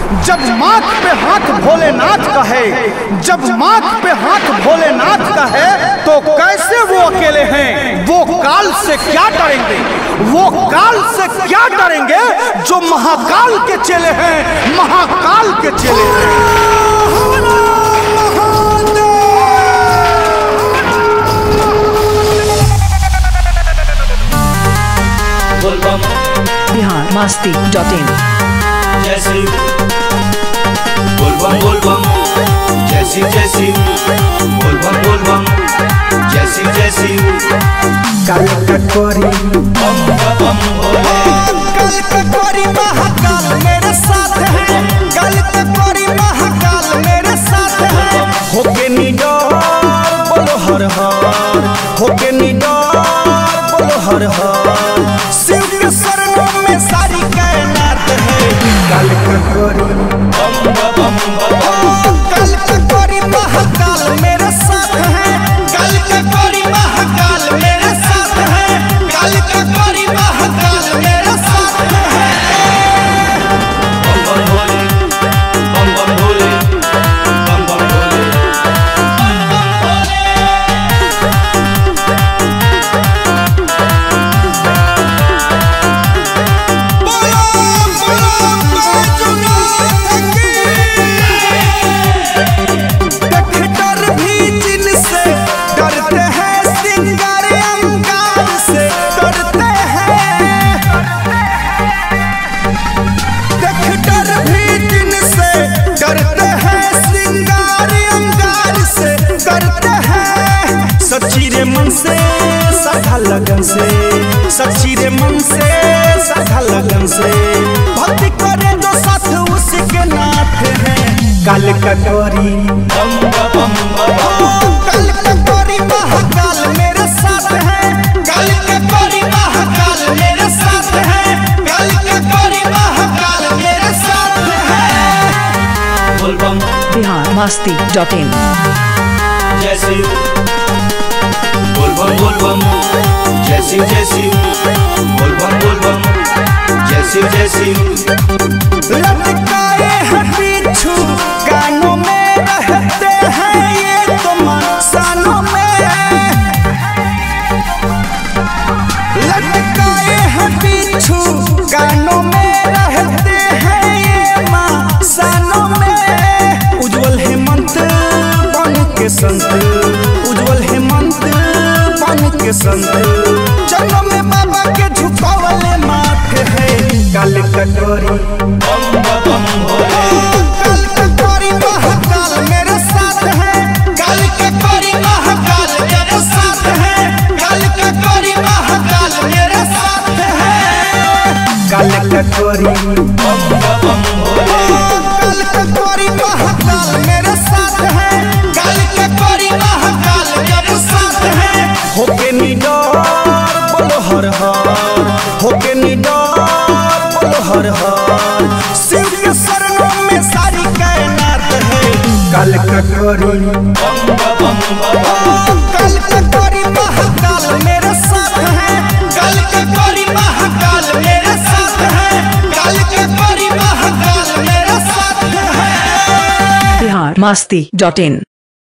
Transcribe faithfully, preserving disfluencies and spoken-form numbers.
जब माथ पे हाथ भोलेनाथ का है, जब माथ पे हाथ भोलेनाथ का है, तो कैसे वो अकेले हैं? वो काल से क्या डरेंगे? वो काल से क्या डरेंगे जो महाकाल के चेले हैं, महाकाल के चेले हैं। Bihar Masti dot in. जैसी बोलबम बोलबम जैसी जैसी बोलबम बोलबम जैसी जैसी कल कटोरी बम बम भोले, कल कटोरी महाकाल मेरे साथ है, कल कटोरी महाकाल मेरे साथ है। होके निडर बोलो हर हर, होके निडर बोलो हर हर। शिव के शरणों में सारी कायनात है। कल कटोरी बम बम कल कटोरी महाकाल मेरे साथ है, कल कटोरी महाकाल मेरे साथ है, कल कटोरी महाकाल मेरे साथ है। बम बम भोले, बम बम भोले, बम बम भोले, सच्ची रे मन से साधा लगन से, सच्ची रे मन से साधा लगन से, भक्ति करे जो साथ उसके नाथ है। कल कटोरी बम बम कल कटोरी महाकाल मेरे साथ है, कल कटोरी महाकाल मेरे साथ है, कल कटोरी महाकाल मेरे साथ है। बोलबम बिहार मस्ती डॉट इन। जैसी बोलबम बोलबम जैसी जैसी बोलबम बोलबम जैसी जैसी लटकाए हैं पीछू कानों में रहते हैं ये तो मसानों में। लटकाए हैं पीछू कानों में रहते हैं ये मसानों में। उज्जवल हेमंत बन के संत, उज्जवल हेमंत बन के संत, चरणों में बाबा के झुकावले माथे है। कल कटोरी बम बम भोले, कल कटोरी महाकाल मेरे साथ है, कल कटोरी महाकाल मेरे साथ है, कल कटोरी महाकाल मेरे साथ है। कल कटोरी बम बम भोले, कल कटोरी महाकाल मेरे साथ है, कल कटोरी महाकाल मेरे साथ है। होके निडर बोलो हर हर, होके निडर बोलो हर हर। शिव के शरणों में सारी कायनात है। कल कटोरी बम बम कल कटोरी महाकाल मेरे साथ है, कल कटोरी महाकाल मेरे साथ है, कल कटोरी महाकाल मेरे साथ है। बिहार मस्ती डॉट इन।